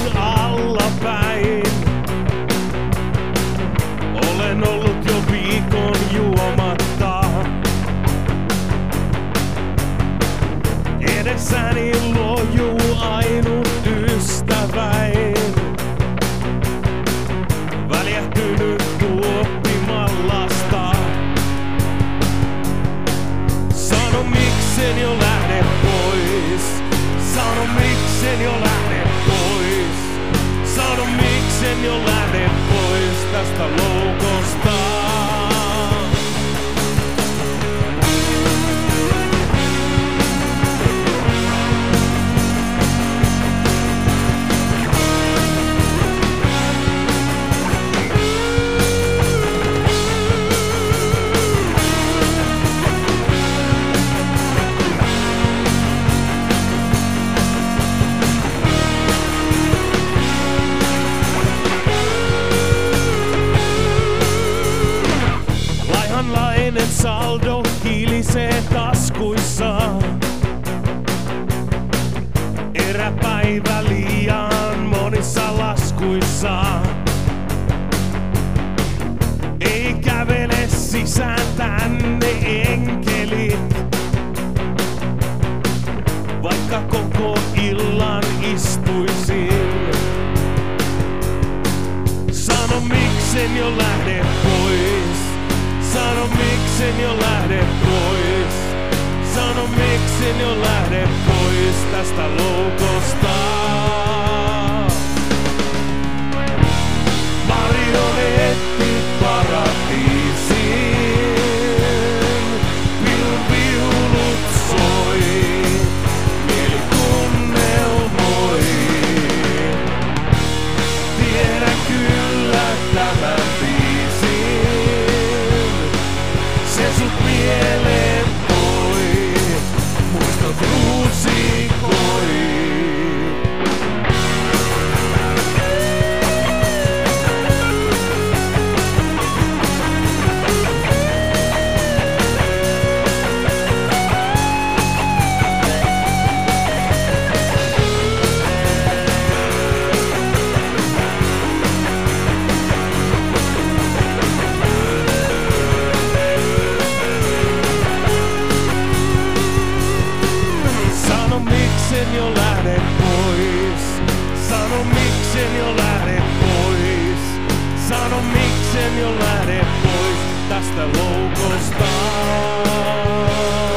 allapäin. Olen ollut jo viikon juomatta. Edessäni lojuu ainut ystäväin. Väljähtynyt tuoppimallasta. Sano miksen jo lähde pois. Sano miksen jo lähde pois. Sano miksen jo lähde pois tästä loukosta. Laihanlainen saldo hiilisee taskuissa. Eräpäivä liian monissa laskuissa. Ei kävele sisään tänne enkelit. Vaikka koko illan istuisin. Sano miksen jo lähde pois. Sano miksen jo lähde pois. Sano miksen jo lähde pois tästä loukosta. Marionetti paratiisiin. Viulut soi. Mieli tunnelmoi. Tiedän kyllä tämän biisin. Se sut mieleen toi. Muistot ruusikoi. Sano miksen jo lähde pois. Sano miksen jo lähde pois. Sano miksen jo lähde pois tästä loukosta.